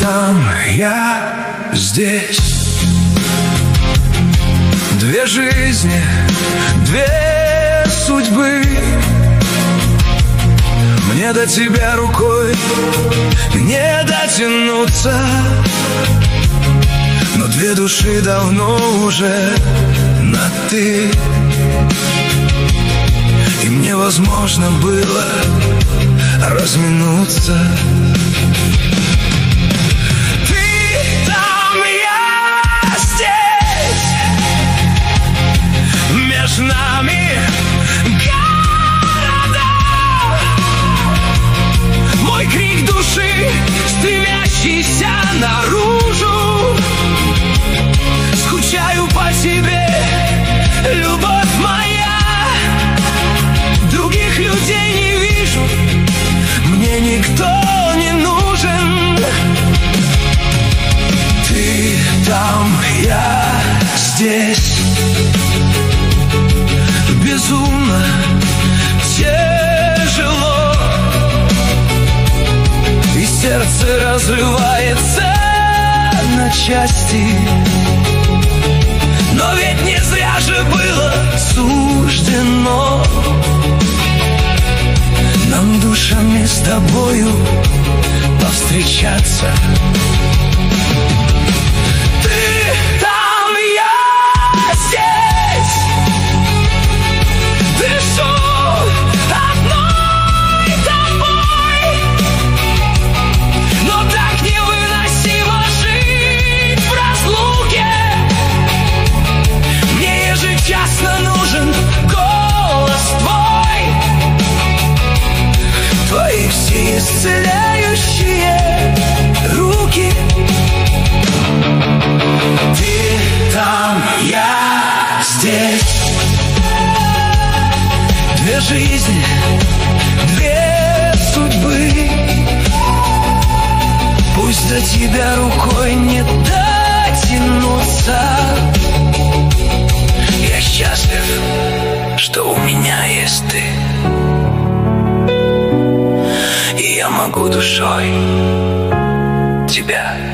там, я здесь. Две жизни, две судьбы. Мне до тебя рукой не дотянуться, но две души давно уже на «ты». Им невозможно было разминуться. Ты там, я здесь. Между нами города. Мой крик души, стремящийся наружу. Скучаю по тебе, любовь моя. Других людей не вижу, мне никто не нужен. Ты там, я здесь. Безумно тяжело, и сердце разрывается на части. Но ведь не зря же было суждено нам душами с тобою повстречаться. Ты там, я здесь. Дышу одной тобой, но так невыносимо жить в разлуке. Мне ежечасно нужен голос твой, твои все исцеляющие руки. Ты там, я здесь. Две жизни, две судьбы. Пусть до тебя рукой не дотянуться. Я счастлив, что у меня есть ты, и я могу душой тебя